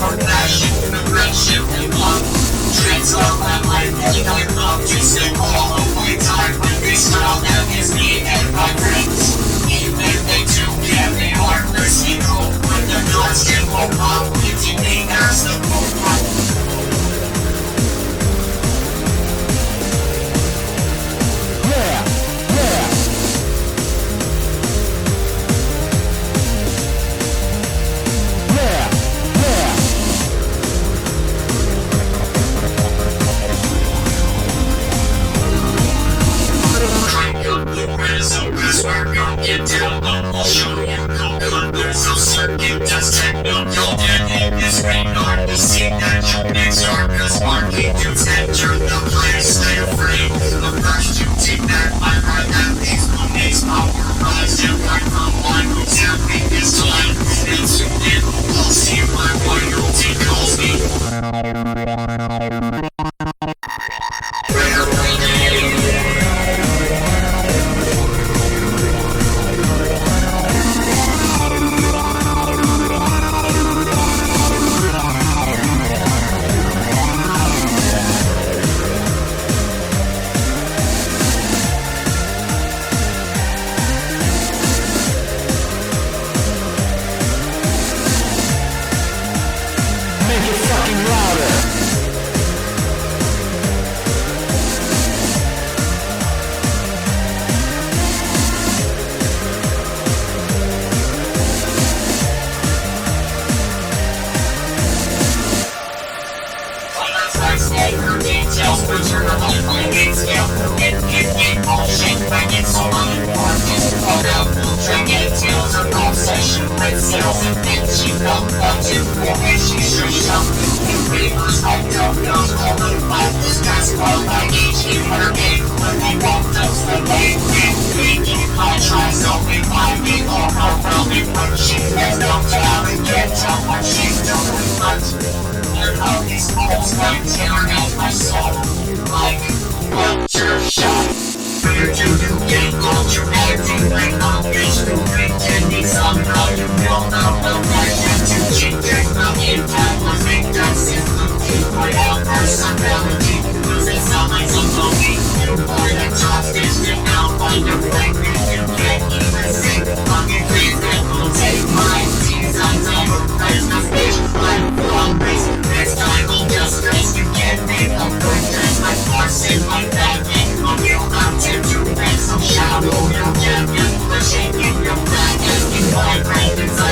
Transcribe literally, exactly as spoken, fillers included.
compassion, aggression, and love. Transform my life, and I love to spend all of my time with this child that is me and my friends. Even they too can be heartless and cold, when the doors can open up, hitting me as the moon. Get down, I'll show you no colors of circuit. Just technical and this rain on the scene that you mix are cause market dudes enter the place. Stay afraid. The first you take back my right that leaves no makes power rise. And right from one who's happy this time. And soon it will see my loyalty calls me. Shadow, you'll get me, pushing in your back, and you vibrate inside.